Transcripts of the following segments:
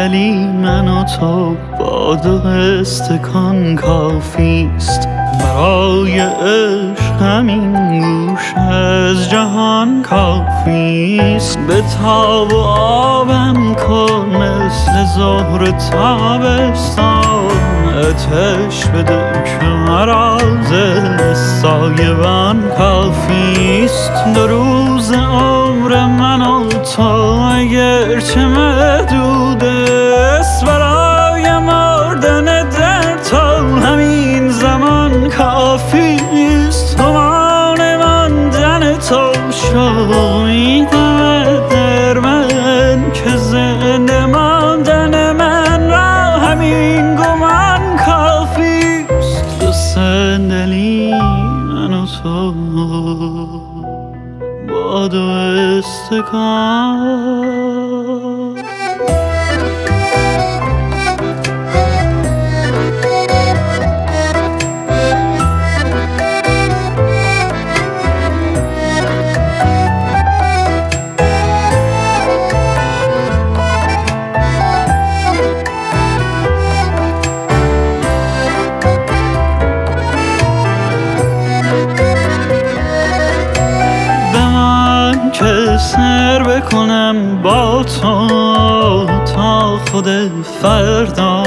صندلی من و تو با 2 استکان کافیست. برای عشق همین گوش از جهان کافیست. به تاب و آبم کن مثل زهر تابستان. آتش بده که مرا ز سایبان کافیست. 2 روز عمر من و تو اگرچه محدود است، برای مردن در تو همین زمان کافیست. توان ماندن تو شوق می‌دهد در من که زنده ماندن من را همین گمان کافیست. 2 صندلی من و تو با 2 استکان. که سر بکنم با تو تا خود فردا.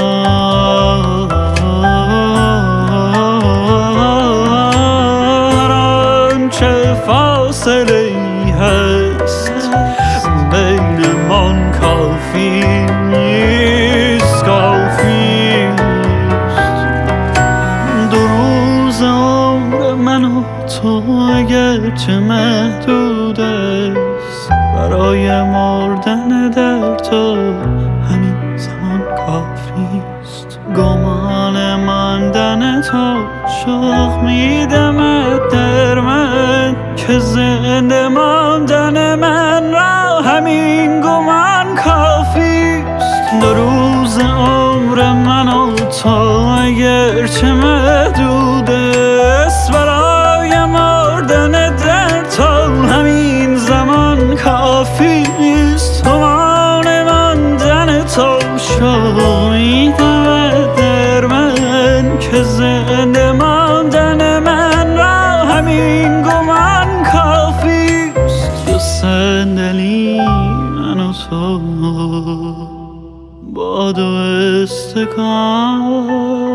هر آنچه فاصله هست بینمان کافی نیست، کافی نیست. 2 روز عمر من و تو اگرچه محدود است، برای مردن در تو همین زمان کافیست. گمان ماندن تو شوق می‌دمد در من که زنده ماندن من را همین گمان کافیست. 2 روز عمر من و تو اگرچه محدود است، برای مردن در تو همین زمان کافیست. توان ماندن تو شوق می‌دهد در من که زنده ماندن من را همین گمان کافیست. 2 صندلی من و تو با 2 استکان.